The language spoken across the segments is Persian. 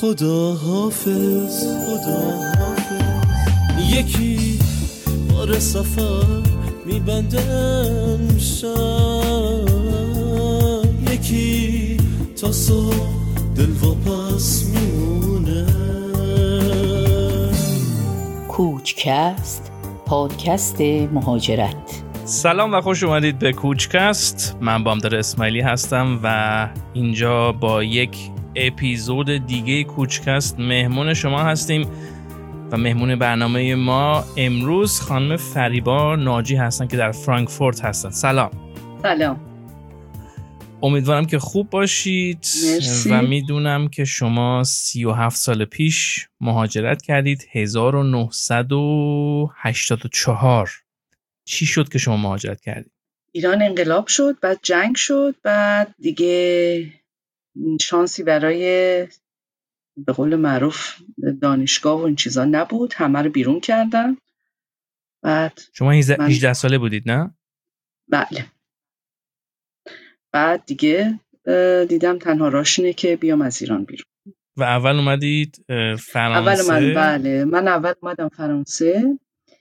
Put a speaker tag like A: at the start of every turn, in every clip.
A: خدا حافظ، خدا حافظ. یکی بار سفر میبندم شب، یکی تا صبح دل واپس میمونه.
B: کوچکست، پادکست مهاجرت.
C: سلام و خوش اومدید به کوچکست. من بامداد اسماعیلی هستم و اینجا با یک اپیزود دیگه کوچکست مهمون شما هستیم و مهمون برنامه ما امروز خانم فریبا ناجی هستن که در فرانکفورت هستن. سلام.
D: سلام.
C: امیدوارم که خوب باشید.
D: مرسی.
C: و میدونم که شما 37 سال پیش مهاجرت کردید، 1984. چی شد که شما مهاجرت کردید؟
D: ایران انقلاب شد، بعد جنگ شد، بعد دیگه شانسی برای به قول معروف دانشگاه و این چیزا نبود، همه رو بیرون کردن. بعد
C: شما 18 ساله بودید نه؟
D: بله. بعد دیگه دیدم تنها راهش اینه که بیام از ایران بیرون.
C: و اول اومدید فرانسه؟
D: من اول اومدم فرانسه.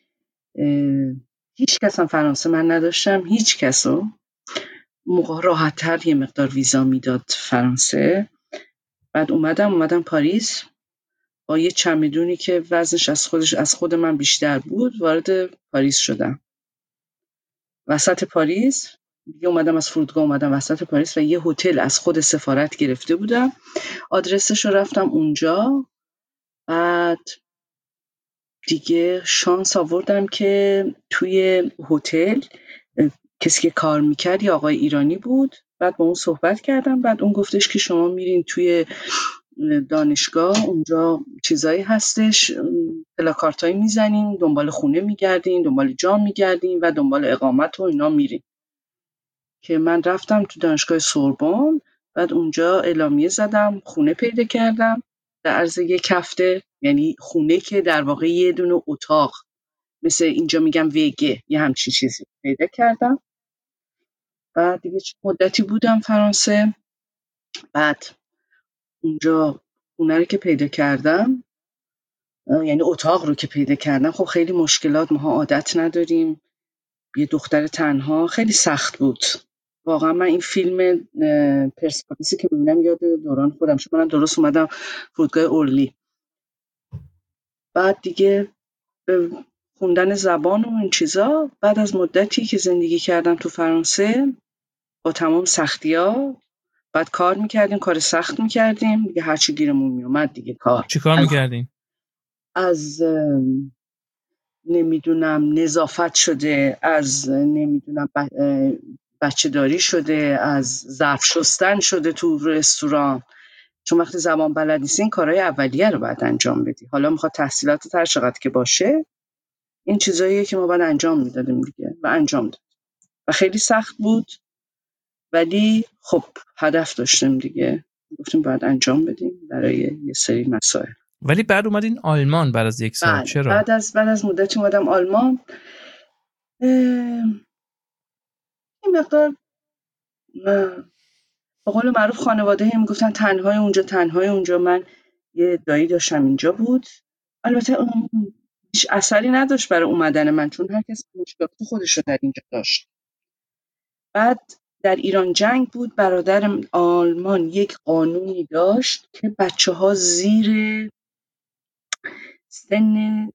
D: هیچ کس هم فرانسه من نداشتم، هیچ کسو. موقع راحت تر یه مقدار ویزا میداد فرانسه. بعد اومدم پاریس با یه چمدونی که وزنش از خود من بیشتر بود، وارد پاریس شدم. وسط پاریس دیگه اومدم، از فرودگاه اومدم وسط پاریس و یه هتل از خود سفارت گرفته بودم، آدرسش رو رفتم اونجا. بعد دیگه شانس آوردم که توی هتل کسی که کار میکرد یه آقای ایرانی بود. بعد با اون صحبت کردم، بعد اون گفتش که شما میرین توی دانشگاه، اونجا چیزایی هستش، پلاکارتایی میزنین، دنبال خونه میگردین، دنبال جا میگردین و دنبال اقامت و اینا میرین. که من رفتم تو دانشگاه سوربن، بعد اونجا اعلامیه زدم، خونه پیدا کردم در عرض یک هفته. یعنی خونه که در واقع یه دونه اتاق، مثل اینجا میگم ویگه، یه همچین چیزی پیدا کردم. بعد دیگه مدتی بودم فرانسه. بعد اونجا خونه رو که پیدا کردم، یعنی اتاق رو که پیدا کردم، خب خیلی مشکلات، ماها عادت نداریم، یه دختر تنها، خیلی سخت بود. واقعا من این فیلم پرسپولیسی که میبینم یاد دوران خودم شد. منم درست اومدم فرودگاه اورلی. بعد دیگه خوندن زبان و این چیزا، بعد از مدتی که زندگی کردم تو فرانسه با تمام سختی‌ها، بعد کار میکردیم، کار سخت میکردیم دیگه، هرچی گیرمون میومد دیگه کار.
C: چی کار میکردیم؟
D: از نمیدونم نظافت شده، از نمیدونم بچه داری شده، از ظرف شستن شده تو رستوران. چون وقتی زبان بلد نیستین کارهای اولیه رو باید انجام بدی. حالا میخواد تحصیلات هر چقدر که باشه، این چیزاییه که ما باید انجام میدادیم دیگه و انجام داد. و خیلی سخت بود، ولی خب هدف داشتیم دیگه، گفتیم باید انجام بدیم برای یه سری مسائل.
C: ولی بعد اومدین آلمان بعد از یک سال. چرا؟
D: بعد از مدتی اومدم آلمان. این مقدار به قول معروف خانواده هم میگفتن تنهای اونجا. من یه دایی داشتم اینجا بود. البته هیچ اثری نداشت برای اومدن من، چون هر کس مشکلات خودش رو در اینجا داشت. بعد در ایران جنگ بود. برادرم آلمان یک قانونی داشت که بچه‌ها زیر سن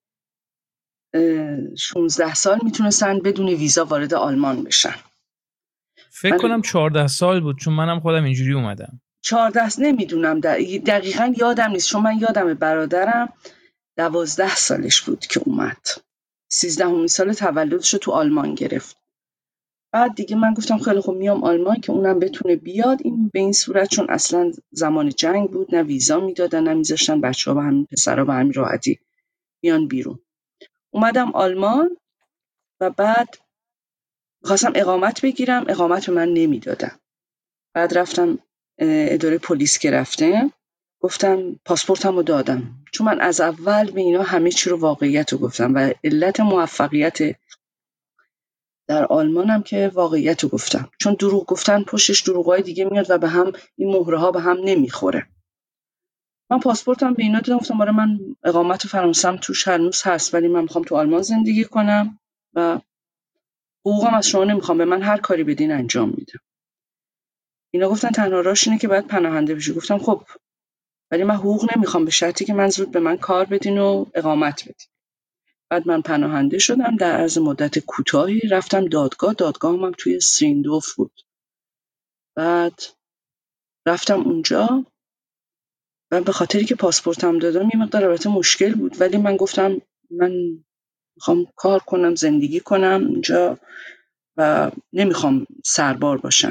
D: 16 سال میتونستن بدون ویزا وارد آلمان بشن.
C: فکر کنم 14 سال بود، چون منم خودم اینجوری اومدم.
D: 14 نمیدونم دقیقاً یادم نیست، چون من یادم برادرم 12 سالش بود که اومد، 13 سال تولدش رو تو آلمان گرفت. بعد دیگه من گفتم خیلی خوب میام آلمان که اونم بتونه بیاد. این به این صورت، چون اصلا زمان جنگ بود، نه ویزا میدادن نه میذاشتن بچه‌ها و همین پسرا به همین راحتی بیان بیرون. اومدم آلمان و بعد خواستم اقامت بگیرم، اقامت به من نمیدادن. بعد رفتم اداره پلیس که رفتم، گفتم پاسپورتمو دادم، چون من از اول به اینا همه چی رو واقعیت رو گفتم و علت موفقیت در آلمانم که واقعیت رو گفتم، چون دروغ گفتن پشتش دروغای دیگه میاد و به هم این مهره ها به هم نمیخوره. من پاسپورتم به اینا دادم، گفتم آره من اقامت فرانسهم توش هنوز هست، ولی من میخوام تو آلمان زندگی کنم و حقوقم از شما نمیخوام، به من هر کاری بدین انجام میدم. اینا گفتن تنها راهش اینه که باید پناهنده بشی. گفتم خب ولی من حقوق نمیخوام، به شرطی که من زود به من کار بدین و اقامت بدین. بعد من پناهنده شدم، در عرض مدت کوتاهی رفتم دادگاهم هم توی سریندوف بود. بعد رفتم اونجا و به خاطری که پاسپورتم دادم یه مقدار البته مشکل بود، ولی من گفتم من میخوام کار کنم، زندگی کنم اونجا و نمیخوام سربار باشم.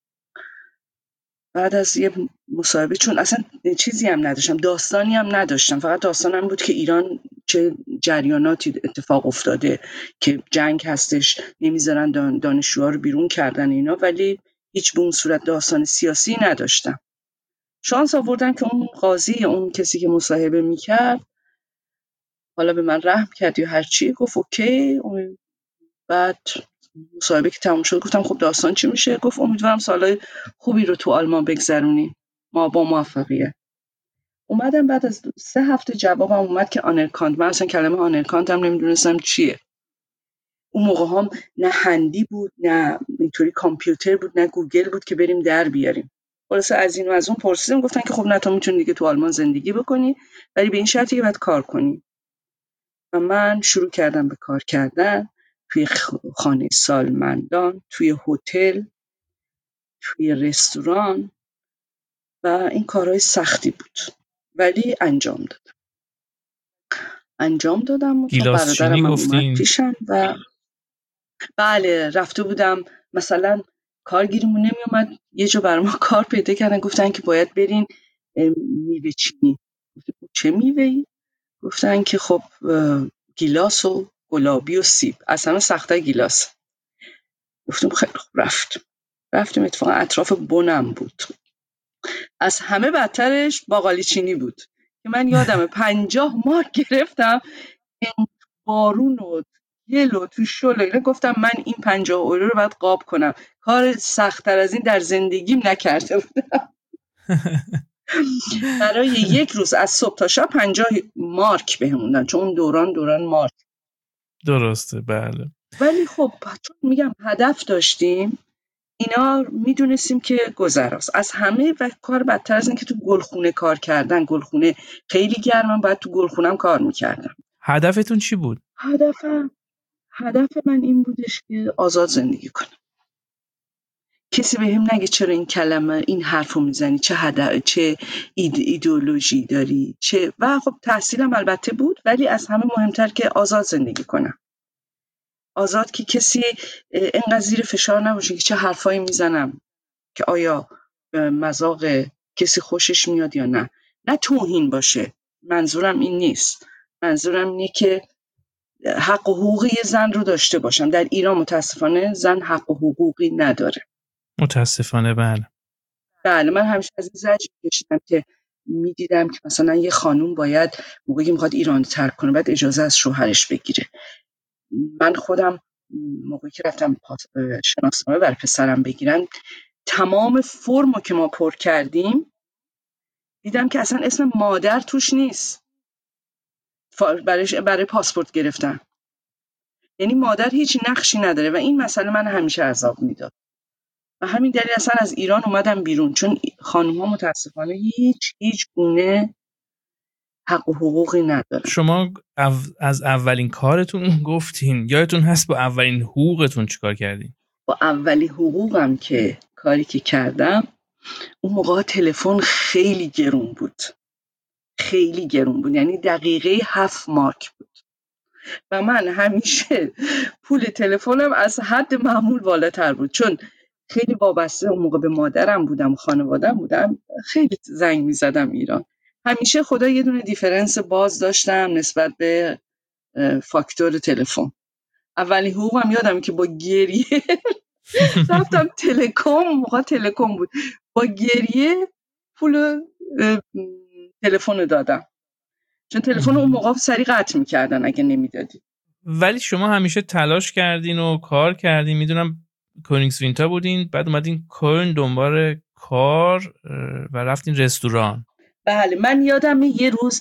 D: بعد از یه مصاحبه، چون اصلا چیزی هم نداشتم، داستانی هم نداشتم، فقط داستانم بود که ایران چه جریاناتی اتفاق افتاده، که جنگ هستش، نمیذارن دانشجوها رو بیرون کردن اینا، ولی هیچ به اون صورت داستان سیاسی نداشتم. شانس آوردم که اون قاضی، اون کسی که مصاحبه میکرد، حالا به من رحم کرد یا هر چی، گفت اوکی. بعد مصاحبه که تموم شد گفتم خب داستان چی میشه؟ گفت امیدوارم سالهای خوبی رو تو آلمان بگذرونی، ما با موفقیت. اومدم بعد از 3 هفته جوابم اومد که آنرکاند. من اصلا کلمه آنرکاند هم نمیدونستم چیه. اون موقع هم نه هندی بود، نه اینطوری کامپیوتر بود، نه گوگل بود که بریم در بیاریم. خلاصه از این و از اون پرسیدم، گفتن که خب نه تو میتونی دیگه تو آلمان زندگی بکنی، ولی به این شرطی که باید کار کنی. و من شروع کردم به کار کردن توی خانه سالمندان، توی هتل، توی رستوران و این کارهای سختی بود، ولی انجام دادم.
C: گیلاسچینی
D: برادرم اومد
C: گفتین؟
D: پیشم و بله رفته بودم، مثلا کارگیریمون نمی اومد، یه جا برای ما کار پیدا کردن، گفتن که باید برین میوه چینی. چه میوه‌ای؟ گفتن که خب گیلاس و گلابی و سیب، از همه سخت‌تر گیلاس. گفتم خیلی خوب. رفتیم اتفاقا اطراف بنم بود. از همه بدترش باقالی چینی بود که من یادمه 50 مارک گرفتم، این بارون و گل و تو شل اینا. گفتم من این 50 یورو رو باید قاب کنم، کار سخت‌تر از این در زندگیم نکرده بودم. برای یک روز از صبح تا شب 50 مارک بهموندن، چون اون دوران مارک.
C: درسته بله.
D: ولی خب چون میگم هدف داشتیم، اینا میدونستیم که گذراست. از همه و کار بدتر از این که تو گلخونه کار کردن، گلخونه خیلی گرمم، باید تو گلخونم کار میکردم.
C: هدفتون چی بود؟
D: هدف من این بودش که آزاد زندگی کنم. کسی به هم نگه چرا این کلمه، این حرفو میزنی، چه هدف، چه ایدئولوژی داری، چه. و خب تحصیلم البته بود، ولی از همه مهمتر که آزاد زندگی کنم. آزاد که کسی اینقدر زیر فشار نباشه که چه حرفایی میزنم، که آیا مذاق کسی خوشش میاد یا نه. نه توهین باشه، منظورم این نیست. منظورم اینه که حق و حقوقی زن رو داشته باشم. در ایران متاسفانه زن حق و حقوقی نداره.
C: متاسفانه
D: بله من همیشه از این زجر کشیدم که میدیدم که مثلا یه خانوم باید موقعی که میخواد ایران ترک کنه باید اجازه از شوهرش بگیره. من خودم موقعی که رفتم شناسنامه برای پسرم بگیرن، تمام فرمو که ما پر کردیم دیدم که اصلا اسم مادر توش نیست برای پاسپورت گرفتن. یعنی مادر هیچ نقشی نداره و این مسئله من همیشه عذاب میداد و همین دلیل اصلا از ایران اومدم بیرون، چون خانوما متاسفانه هیچ گونه حق و حقوقی ندارن.
C: شما از اولین کارتون گفتین، یادتون هست با اولین حقوقتون چیکار کردین؟
D: با اولین حقوقم که کاری که کردم، اون موقع تلفن خیلی گرون بود، یعنی دقیقه 7 مارک بود و من همیشه پول تلفنم از حد معمول بالاتر بود، چون خیلی وابسته اون موقع به مادرم بودم، خانواده‌ام بودم، خیلی زنگ می‌زدم ایران. همیشه خدا یه دونه دیفرنس باز داشتم نسبت به فاکتور تلفن. اولین حقوقم یادم که با گریه رفتم موقع تلکم بود، با گریه پول تلفن دادم، چون تلفن اون موقع سریع قطع می‌کردن اگه نمیدادی.
C: ولی شما همیشه تلاش کردین و کار کردین. میدونم کونیگسوینتا بودین، بعد اومدین کلن دنبال کار و رفتین رستوران.
D: بله من یادم یه روز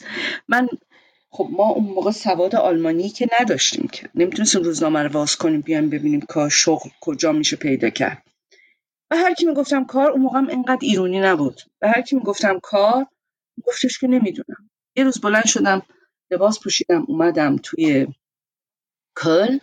D: خب ما اون موقع سواد آلمانی که نداشتیم که نمیتونستیم روزنامه رو واز کنیم بیایم ببینیم کار شغل کجا میشه پیدا کرد. و هر کی میگفتم کار، اون موقع هم اینقدر ایرونی نبود، و هر کی میگفتم کار گفتش که نمیدونم. یه روز بلند شدم لباس پوشیدم اومدم توی کل.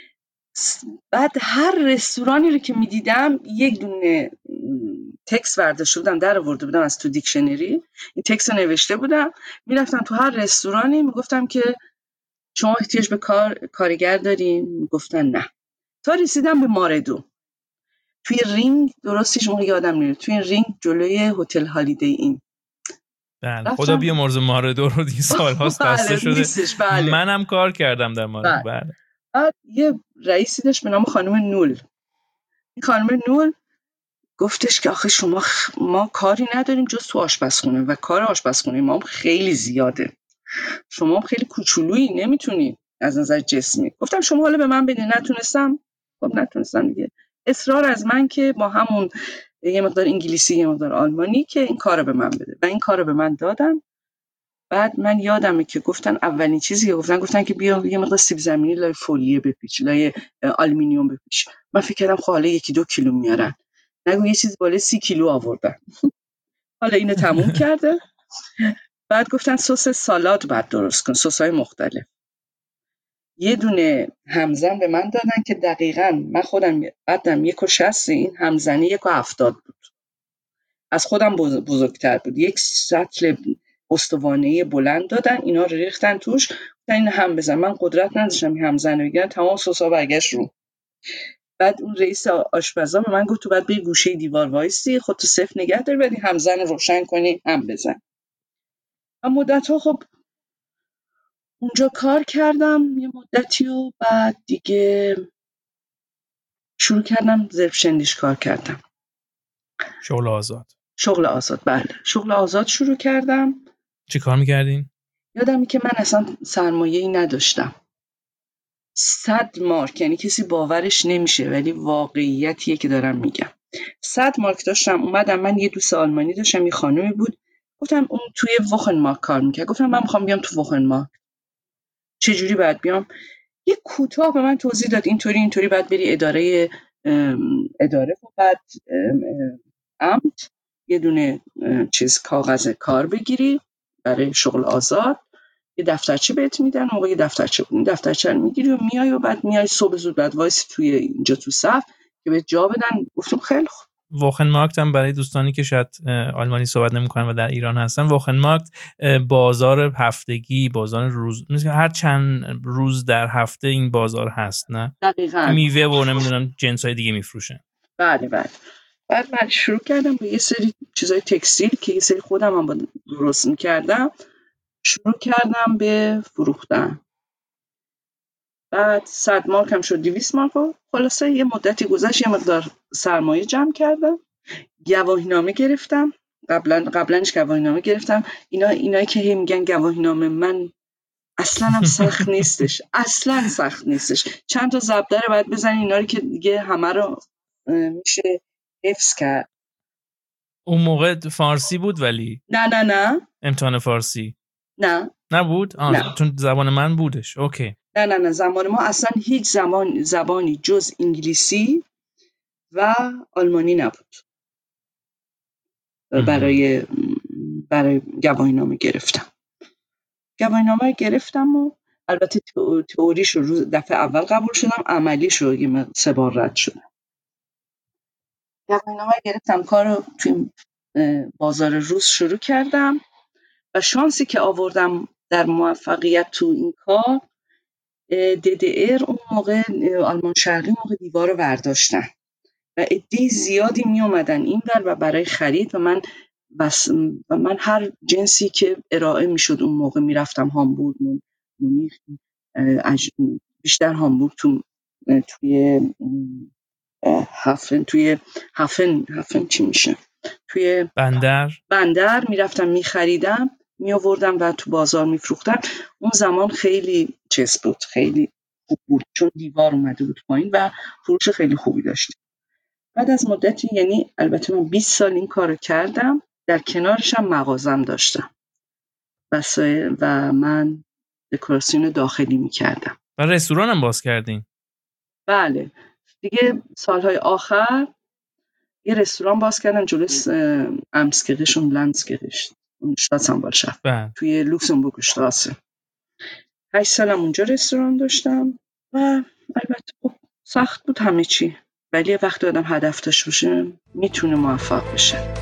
D: بعد هر رستورانی رو که میدیدم یک دونه تکست برداشته بودم در آورده بودم از تو دیکشنری، این تکست رو نوشته بودم، میرفتم تو هر رستورانی میگفتم که شما احتیاج به کارگر دارین؟ میگفتن نه. تا رسیدم به ماردو توی رینگ، درستش موقع یادم نمیاد، توی رینگ جلوی هتل هالیدی این.
C: بله خدا بیامرزه ماردو رو این سال هاست بسته شده.
D: بله.
C: منم کار کردم در ماردو. بله.
D: بعد یه رئیسی داشت به نام خانم نول. این خانم نول گفتش که آخه ما کاری نداریم جز تو آشپزخونه و کار آشپزخونه ما خیلی زیاده، شما خیلی کوچولویی نمیتونی از نظر جسمی. گفتم شما حالا به من بدین. نتونستم. خب نتونستم دیگه. اصرار از من که با همون یه مقدار انگلیسی یه مقدار آلمانی که این کارو به من بده و این کارو به من دادن. بعد من یادمه که گفتن اولین چیزی که گفتن که بیا یه مقدار سیب زمینی لای فولیه بپیچ، لای آلومینیوم بپیچ. من فکر کردم خب حالا 1-2 کیلو میارن، نگو یه چیز بالای 30 کیلو آوردن. حالا اینو تموم کرده. بعد گفتن سس سالاد بعد درست کن، سس‌های مختلف. یه دونه همزن به من دادن که دقیقاً من خودم بعدم 1.60، این همزنی 1.70 بود. از خودم بزرگتر بود. یک سطل استوانه‌ای بلند دادن، اینا رو ریختن توش، گفتن این هم بزن. من قدرت نداشتم این همزن رو بگیرم، تمام سس‌ها برگشت رو. بعد اون رئیس آشپزا به من گفت تو بعد به گوشه دیوار وایسی، خودتو صفر نگه دار، بعد همزن رو روشن کنی هم بزن. من مدت‌ها خب اونجا کار کردم یه مدتی و بعد دیگه شروع کردم ظرفشندیش کار کردم.
C: شغل آزاد.
D: بله شغل آزاد شروع کردم.
C: چی کار میکردین؟
D: یادمی که من اصلا سرمایه‌ای نداشتم. 100 مارک، یعنی کسی باورش نمیشه ولی واقعیتیه که دارم میگم. 100 مارک داشتم. اومدم، من یه دوست آلمانی داشتم، یه خانومی بود، گفتم اون توی وخنمارک کار میکرد، گفتم من میخوام بیام تو وخنمارک. چجوری باید بیام؟ یه کوتاه به من توضیح داد اینطوری باید بری اداره و بعد امت یه دونه کاغذ کار بگیری برای شغل آزاد، یه دفترچه بهت میدن. موقع یه دفترچه رو میگیری و میای و بعد میای صبح زود بعد وایس توی اینجا تو صف که بهت جا بدن. گفتم خیلی خوب.
C: وخنمارکت هم برای دوستانی که شاید آلمانی صحبت نمی‌کنن و در ایران هستن، وخنمارکت بازار هفتگی، بازار روز، مثلا هر چند روز در هفته این بازار هست، نه؟
D: دقیقاً.
C: میوه و نمیدونم جنس‌های دیگه میفروشن.
D: بله. بعد من شروع کردم با یه سری چیزای تکستیل که یه سری خودم هم درست می‌کردم، شروع کردم به فروختن. بعد 100 مارک هم شد 200 مارک. خلاصه یه مدتی گذشت، یه مقدار سرمایه جمع کردم، گواهینامه گرفتم. قبلنش گواهینامه گرفتم. اینایی که هی میگن گواهینامه، من اصلا هم سخت نیستش. اصلا سخت نیستش. چند تا ضربدر باید بزنی اینا رو که دیگه همه رو میشه حفظ کرد.
C: اون موقع فارسی بود ولی
D: نه
C: امتحان فارسی نبود؟
D: نه.
C: چون زبان من بودش. اوکی.
D: نه زبان ما اصلا هیچ زبانی جز انگلیسی و آلمانی نبود برای گواهینامه گرفتم و البته تئوریش رو دفعه اول قبول شدم، عملیش رو 3 بار رد شدم. گواهینامه گرفتم، کار رو توی بازار روز شروع کردم و شانسی که آوردم در موفقیت تو این کار، DDR اون موقع آلمان شرقی موقع دیوار رو برداشتن و عده زیادی می اومدن این ور و برای خرید و من هر جنسی که ارائه می شد اون موقع می رفتم هامبورگ، مونیخ، بیشتر هامبورگ، توی هفن چی میشه، توی بندر می رفتم می خریدم، می آوردم و تو بازار می فروختم. اون زمان خیلی چیز بود، خیلی خوب بود چون دیوار اومده بود پایین و فروش خیلی خوبی داشتیم. بعد از مدتی، یعنی البته من 20 سال این کارو کردم، در کنارش هم مغازم داشتم و من دکوراسیون داخلی میکردم.
C: و رستوران هم باز کردین؟
D: بله دیگه سالهای آخر یه رستوران باز کردم جلوی امسگریش و لندسگریش اون شتاتسانوالدشافت توی لوکسمبورگ شتراسه. 8 سالم اونجا رستوران داشتم و البته خب سخت بود همه چی، ولی وقتی آدم هدف داشته باشه میتونه موفق بشه.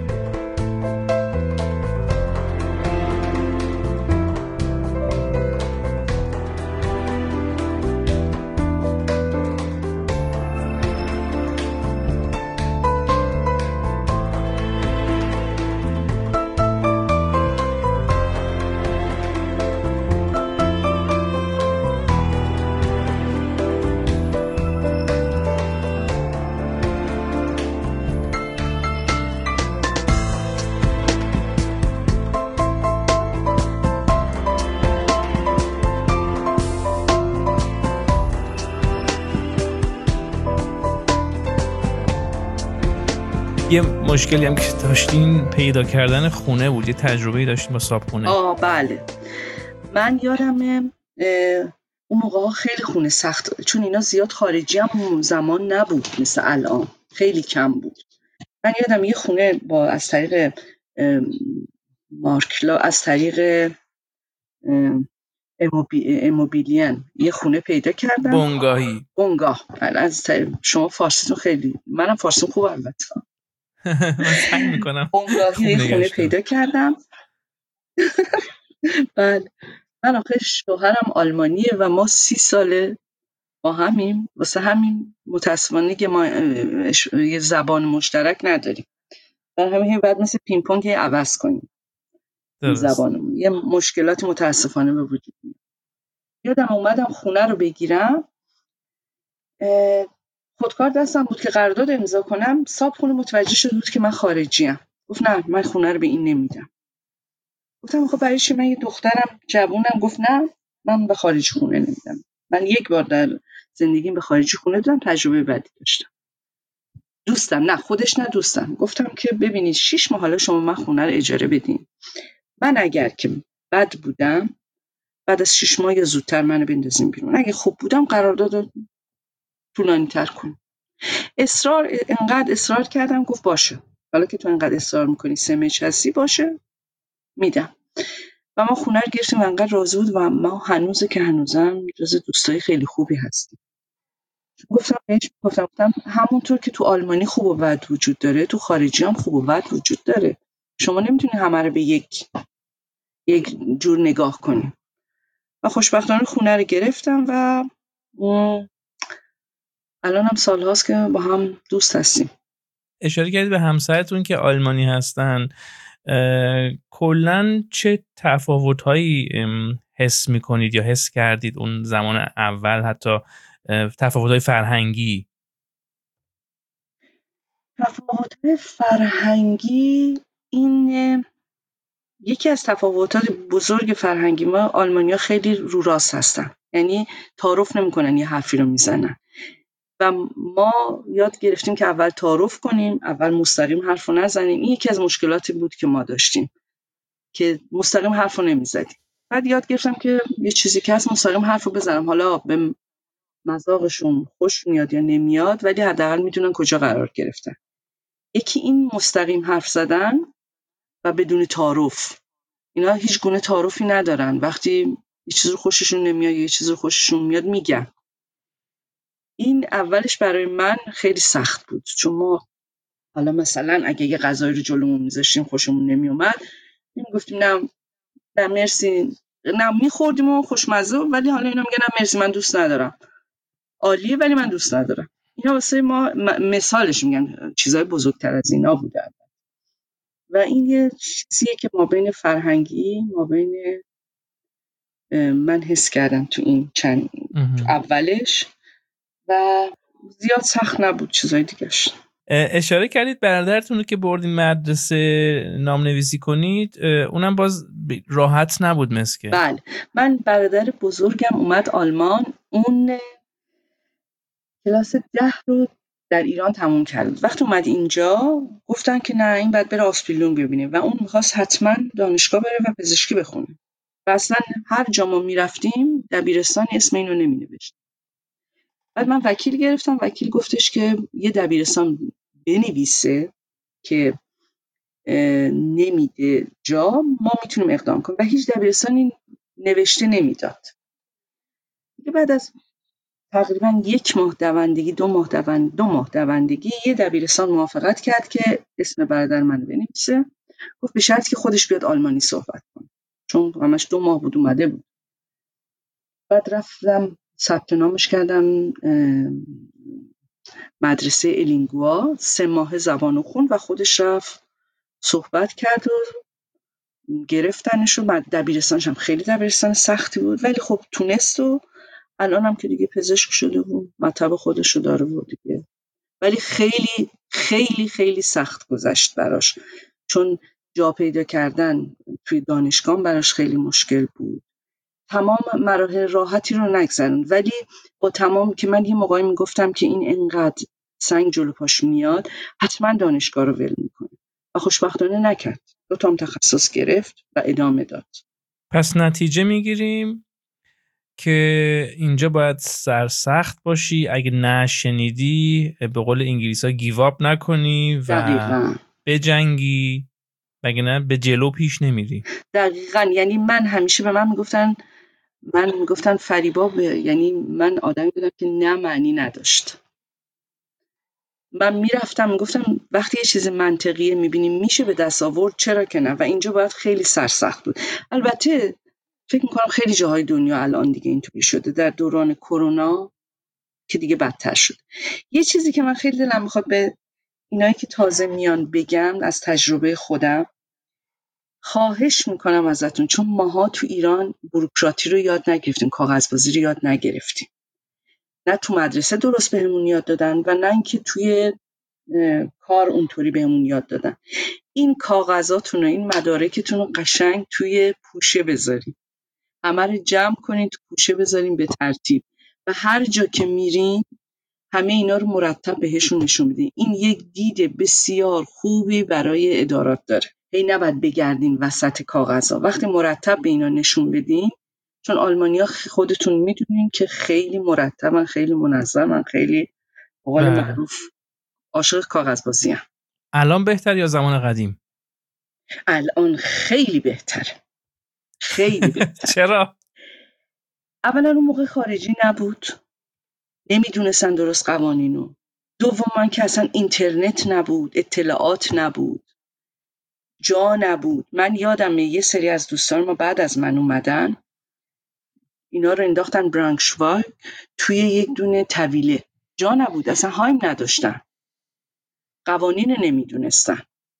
C: یه مشکلی هم که داشتین پیدا کردن خونه بود، یه تجربه‌ای داشتین با صاحبخونه.
D: بله من یادمه اون موقع خیلی خونه سخت، چون اینا زیاد خارجی هم اون زمان نبود مثل الان، خیلی کم بود. من یادم یه خونه از طریق مارکلا، از طریق اموبیلیان یه خونه پیدا کردم. بنگاه. از طریق شما فارسیتون خیلی، منم فارسیم خوب البته.
C: من سعی میکنم.
D: بنگاهی یه خونه پیدا کردم. بله من آخه شوهرم آلمانیه و ما 30 ساله با همیم، واسه همین متاسفانه که ما یه زبان مشترک نداریم، برای همین بعد مثل پینگ پونگ عوض کنیم زبانمون، یه مشکلات متاسفانه به وجود میاد. یادم اومدم خونه رو بگیرم، خودکار دستم بود که قرارداد امضا کنم، صاحب خونه متوجه شد بود که من خارجیم. گفت نه من خونه رو به این نمیدم. گفتم خب برای چی؟ من یه دخترم جوونم. گفت نه من به خارج خونه نمیدم. من یک بار در زندگیم به خارجی خونه دادم، تجربه بدی داشتم. دوستم گفتم که ببینید 6 ماه حالا شما من خونه رو اجاره بدین، من اگر که بد بودم بعد از 6 ماه یا زودتر منو بندازیم بیرون، اگه خوب بودم قرارداد طولانی تر کن. انقدر اصرار کردم. گفت باشه حالا که تو انقدر اصرار میکنی سمج هستی باشه میدم. و ما خونه رو گرفتیم و انقدر راضی بود و ما هنوزم جز دوستای خیلی خوبی هستیم. گفتم همونطور که تو آلمانی خوب و بد وجود داره، تو خارجی هم خوب و بد وجود داره. شما نمیتونی همه رو به یک جور نگاه کنی. و خوشبختانه خونه رو گرفتم و الان هم سال هاست که با هم دوست هستیم.
C: اشاره کردید به همسرتون که آلمانی هستن، کلن چه تفاوت‌هایی حس می‌کنید یا حس کردید اون زمان اول، حتی تفاوت‌های فرهنگی؟
D: تفاوت‌های فرهنگی این یکی از تفاوتات بزرگ فرهنگی ما، آلمانی‌ها خیلی رو راست هستن، یعنی تعارف نمی‌کنن، یه حرفی رو میزنن و ما یاد گرفتیم که اول تعارف کنیم، اول مستقیم حرف رو نزنیم. این یکی از مشکلاتی بود که ما داشتیم که مستقیم حرف رو نمیزدیم. بعد یاد گرفتم که یه چیزی که هست مستقیم حرف رو بزنم، حالا به مذاقشون خوش میاد یا نمیاد ولی حداقل میدونن کجا قرار گرفتن. یکی این مستقیم حرف زدن و بدون تعارف. اینا هیچ گونه تعارفی ندارن، وقتی یه چیز رو خوششون نمیاد یه چیز رو خوششون میاد میگن. این اولش برای من خیلی سخت بود، چون ما حالا مثلا اگه یه غذایی رو جلومون میذاشتیم خوشمون نمیومد میگفتیم نه مرسی، نه میخوردیم و خوشمزه، ولی حالا اینا میگن نه مرسی من دوست ندارم، عالیه ولی من دوست ندارم. اینا واسه ما مثالش میگن، چیزای بزرگتر از اینا بودن. و این یه چیزیه که ما بین فرهنگی من حس کردم تو این چند اولش و زیاد سخت نبود. چیزای دیگهش
C: اشاره کردید برادرتون رو که بردین مدرسه نامنویسی کنید، اونم باز راحت نبود مسکه.
D: بله من برادر بزرگم اومد آلمان، اون کلاس 10 رو در ایران تموم کرد. وقتی اومد اینجا گفتن که نه، این باید بره آسپیلون ببینه و اون میخواست حتما دانشگاه بره و پزشکی بخونه و اصلا هر جا ما میرفتیم دبیرستان اسم اینو نمینوشت. بعد من وکیل گرفتم، وکیل گفتش که یه دبیرستان بنویسه که نمیده جا، ما میتونیم اقدام کنیم و هیچ دبیرستانی نوشته نمیداد. بعد از تقریبا 1 ماه دوندگی 2 ماه دوندگی یه دبیرستان موافقت کرد که اسم برادر من بنویسه. گفت به شرط که خودش بیاد آلمانی صحبت کنه، چون همش 2 ماه بود اومده بود. بعد رفتم ثبت نامش کردم مدرسه الینگوا، 3 ماه زبانو خوند و خودش رفت صحبت کرد و گرفتنش. و دبیرستانش هم خیلی دبیرستان سختی بود ولی خب تونست و الان هم که دیگه پزشک شده بود، مطب خودشو داره بود دیگه. ولی خیلی خیلی خیلی سخت گذشت براش، چون جا پیدا کردن توی دانشگاه براش خیلی مشکل بود. تمام مراحل راحتی رو نگذروند، ولی با تمام که من یه موقعی میگفتم که این انقدر سنگ جلو پاش میاد حتما دانشگاه رو ول میکنه و خوشبختانه نکرد. 2 تا تخصص گرفت و ادامه داد.
C: پس نتیجه میگیریم که اینجا باید سرسخت باشی، اگه نشنیدی به قول انگلیس‌ها گیواب نکنی و
D: دقیقاً
C: بجنگی، مگه نه به جلو پیش نمیری.
D: دقیقاً. یعنی من همیشه به من میگفتن فریبا، یعنی من آدمی بودم که نه معنی نداشت. من میرفتم میگفتم وقتی یه چیز منطقیه میبینیم میشه به دست آورد چرا که نه، و اینجا باید خیلی سرسخت بود. البته فکر میکنم خیلی جاهای دنیا الان دیگه اینطوری شده، در دوران کرونا که دیگه بدتر شد. یه چیزی که من خیلی دلم میخواد به اینایی که تازه میان بگم از تجربه خودم، خواهش میکنم ازتون، چون ماها تو ایران بوروکراتی رو یاد نگرفتیم، کاغذبازی رو یاد نگرفتیم، نه تو مدرسه درست بهمون یاد دادن و نه اینکه توی کار اونطوری بهمون یاد دادن. این کاغذاتون و این مدارکتون رو قشنگ توی پوشه بذارین، همه رو جمع کنین تو پوشه بذارین به ترتیب و هر جا که میرین همه اینا رو مرتب بهشون نشون بدین. این یک دید بسیار خوبی برای ادارات داره. هی نباید بگردین وسط کاغذها، وقتی مرتب به اینا نشون بدین، چون آلمانیا خودتون میدونین که خیلی مرتبن، خیلی منظمن، خیلی به قول معروف عاشق کاغذبازی‌ان.
C: الان بهتر یا زمان قدیم؟
D: الان خیلی بهتره، خیلی بهتر.
C: چرا؟
D: اولا اون موقع خارجی نبود، نمیدونستن درست قوانینو. دوما که اصلا اینترنت نبود، اطلاعات نبود، جا نبود. من یادمه یه سری از دوستان ما بعد از من اومدن، اینا رو انداختن برانکشوایگ توی یک دونه طویله، جا نبود، اصلا هایم نداشتن، قوانین نمیدونستن.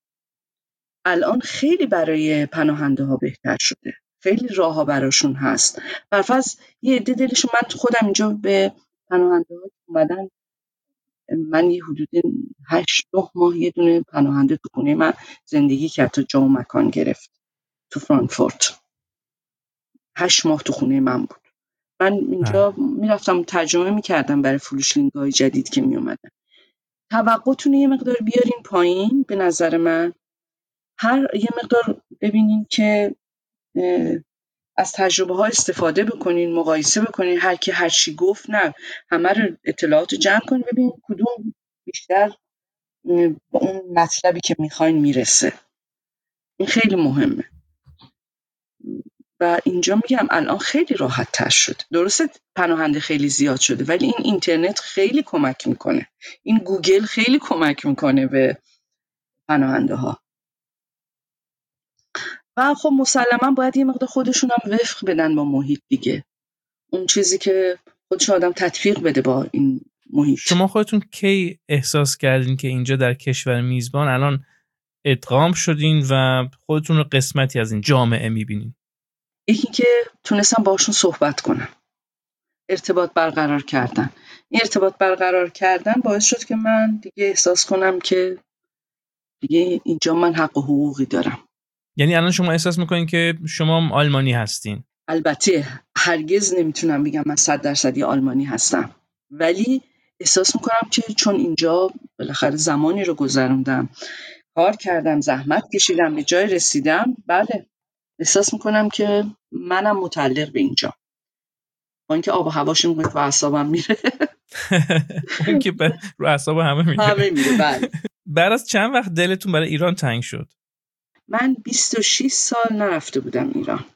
D: الان خیلی برای پناهنده ها بهتر شده، خیلی راه ها براشون هست. برفرض یه عده دلشون، من خودم اینجا به پناهنده ها اومدن، من یه حدود 8-9 ماه یه دونه پناهنده تو خونه من زندگی کرد، تا جا و مکان گرفت تو فرانکفورت. 8 ماه تو خونه من بود. من اینجا میرفتم ترجمه میکردم برای فلوشلینگ‌های جدید که میومدن. توقعتون یه مقدار بیارین پایین، به نظر من یه مقدار ببینین که از تجربه ها استفاده بکنین، مقایسه بکنین، هر کی هر چی گفت نه، همه رو اطلاعات جمع کنین، ببینین کدوم بیشتر به اون مطلبی که میخواین میرسه. این خیلی مهمه. و اینجا میگم الان خیلی راحت تر شد. درسته پناهنده خیلی زیاد شده، ولی این اینترنت خیلی کمک میکنه، این گوگل خیلی کمک میکنه به پناهنده ها. و خب مسلما باید یه مقدار خودشون هم وفق بدن با محیط دیگه، اون چیزی که خودش آدم تطبیق بده با این محیط.
C: شما خودتون کی احساس کردین که اینجا در کشور میزبان الان ادغام شدین و خودتون رو قسمتی از این جامعه میبینین؟
D: یکی که تونستم باشون صحبت کنم، ارتباط برقرار کردن. این ارتباط برقرار کردن باعث شد که من دیگه احساس کنم که دیگه اینجا من حق و حقوقی دارم.
C: یعنی الان شما احساس میکنین که شما آلمانی هستین؟
D: البته هرگز نمیتونم بگم من 100% آلمانی هستم، ولی احساس میکنم که چون اینجا بالاخره زمانی رو گذروندم، کار کردم، زحمت کشیدم، به جای رسیدم، بله احساس میکنم که منم متعلق به اینجا. با اینکه آب و هواش میگه تو اعصابم میره.
C: اون که رو اعصاب همه
D: میره. بله.
C: بعد از چند وقت دلتون برای ایران تنگ شد؟
D: من 26 سال نرفته بودم ایران.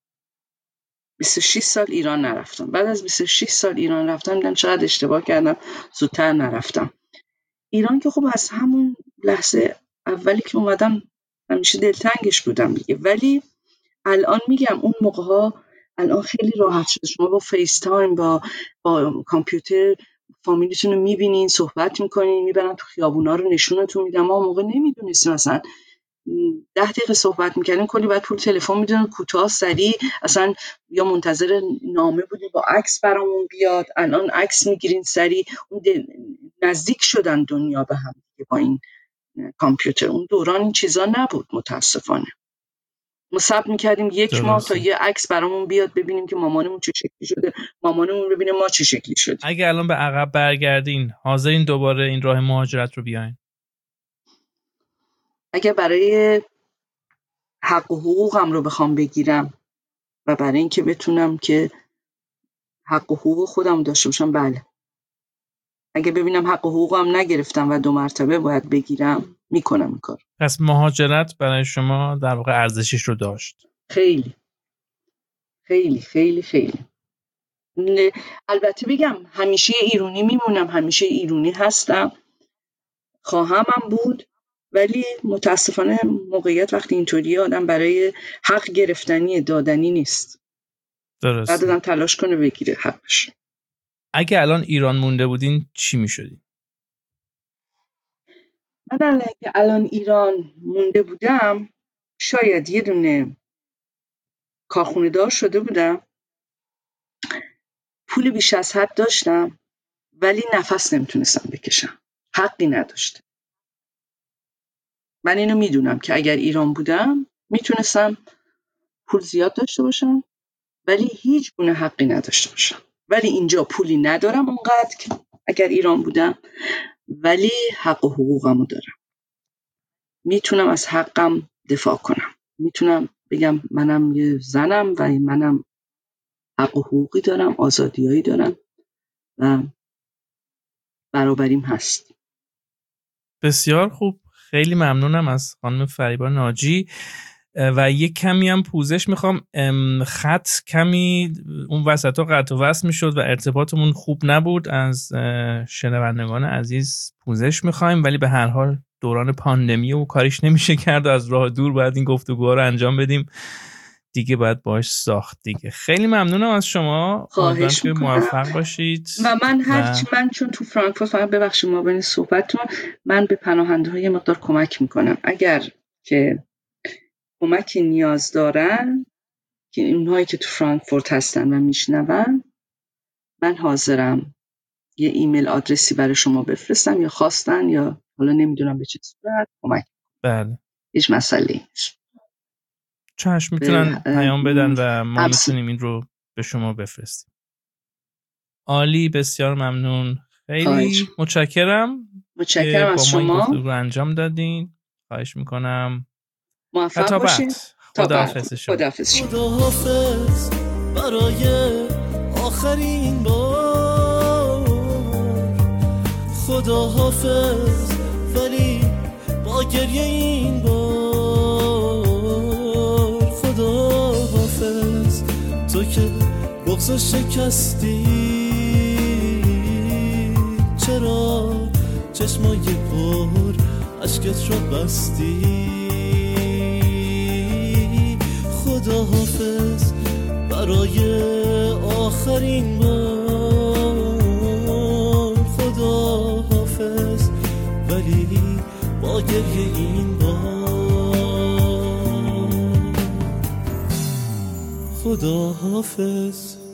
D: 26 سال ایران نرفتم. بعد از 26 سال ایران رفتم دیدم چقدر اشتباه کردم، زودتر نرفتم. ایران که خب از همون لحظه اولی که اومدم همیشه دلتنگش بودم دیگه، ولی الان میگم اون موقع‌ها الان خیلی راحت شده. شما با فیس تایم با کامپیوتر فامیلیتون رو میبینین، صحبت میکنین، میبرن تو خیابونا رو نشونتون میدن. ما موقع نمیدونستیم، مثلا 10 دقیقه صحبت میکردیم کلی بعد پول تلفن میدن کوتاه سریع، اصلا یا منتظر نامه بودیم با عکس برامون بیاد. الان عکس میگیرین سریع. اون نزدیک شدن دنیا به هم با این کامپیوتر. اون دوران این چیزا نبود متاسفانه. ما صبر میکردیم 1 ماه تا یه عکس برامون بیاد ببینیم که مامانمون چه شکلی شده، مامانمون ببینه ما چه شکلی شدیم.
C: اگه الان به عقب برگردین حاضرین دوباره این راه مهاجرت رو بیاین؟
D: اگه برای حق و حقوقم رو بخوام بگیرم و برای اینکه بتونم که حق و حقوق خودم داشته باشم، بله. اگه ببینم حق و حقوقم نگرفتم و 2 مرتبه باید بگیرم، میکنم این کار.
C: پس مهاجرت برای شما در واقع ارزشش رو داشت؟
D: خیلی خیلی خیلی خیلی. البته بگم همیشه ایرانی میمونم، همیشه ایرانی هستم، خواهمم بود، ولی متاسفانه موقعیت وقتی اینطوریه آدم برای حق گرفتنی دادنی نیست.
C: درست.
D: بعد آدم تلاش کنه بگیره حقش.
C: اگه الان ایران مونده بودین چی میشدین؟
D: من اگه الان ایران مونده بودم شاید یه دونه کارخونه دار شده بودم، پول بیش از حد داشتم ولی نفس نمیتونستم بکشم، حقی نداشتم. من اینو میدونم که اگر ایران بودم میتونستم پول زیاد داشته باشم ولی هیچ گونه حقی نداشته باشم. ولی اینجا پولی ندارم اونقدر که اگر ایران بودم، ولی حق و حقوقمو دارم. میتونم از حقم دفاع کنم، میتونم بگم منم یه زنم و منم حق و حقوقی دارم، آزادیایی دارم و برابریم هست.
C: بسیار خوب، خیلی ممنونم از خانم فریبا ناجی. و یک کمی هم پوزش میخوام، خط کمی اون وسط ها قطع و وصل میشد و ارتباطمون خوب نبود. از شنوندگان عزیز پوزش میخوایم، ولی به هر حال دوران پاندمی و کاریش نمیشه کرد و از راه دور باید این گفتگوها رو انجام بدیم دیگه، باید باش ساخت دیگه. خیلی ممنونم از شما،
D: خواهش میکنم،
C: موفق باشید.
D: و من من چون تو فرانکفورت، فقط ببخشید ما بین صحبتتون، من به پناهنده های مقدار کمک میکنم. اگر که کمکی نیاز دارن که اونهایی که تو فرانکفورت هستن و میشنون، من حاضرم یه ایمیل آدرسی برای شما بفرستم، یا خواستن یا حالا نمیدونم به چه صورت کمک.
C: بله،
D: هیچ مسئله نیست.
C: چشم، میتونن پیام بدن و ما میتونیم این رو به شما بفرستیم. عالی، بسیار ممنون، خیلی متشکرم
D: از شما
C: با ما رو انجام دادین. خواهش میکنم،
D: موفق باشین.
C: خداحافظ شما.
A: خداحافظ برای آخرین بار، خداحافظ ولی با گریه این بار، خداحافظ تو که بغض شکستی، چرا چشمای پر عشقت رو بستی، خداحافظ برای آخرین بار، خداحافظ ولی با گریه این بار، خداحافظ.